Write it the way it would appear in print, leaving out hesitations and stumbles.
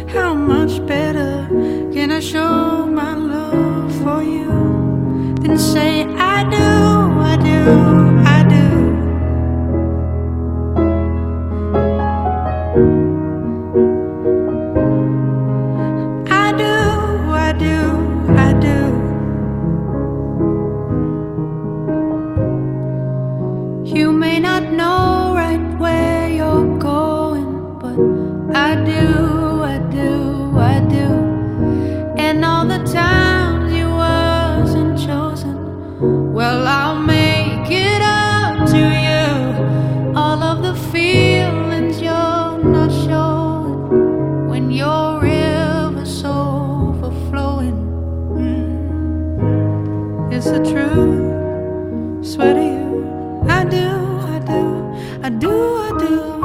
How much better can I show my love for you than say I do, I do, I do. I do, I do, I do. You may not know right where you're going, but I do, I do, I do. And all the times you wasn't chosen, well, I'll make it up to you. All of the feelings you're not showing when your river's overflowing. It's the truth, swear to you. I do, I do, I do, I do.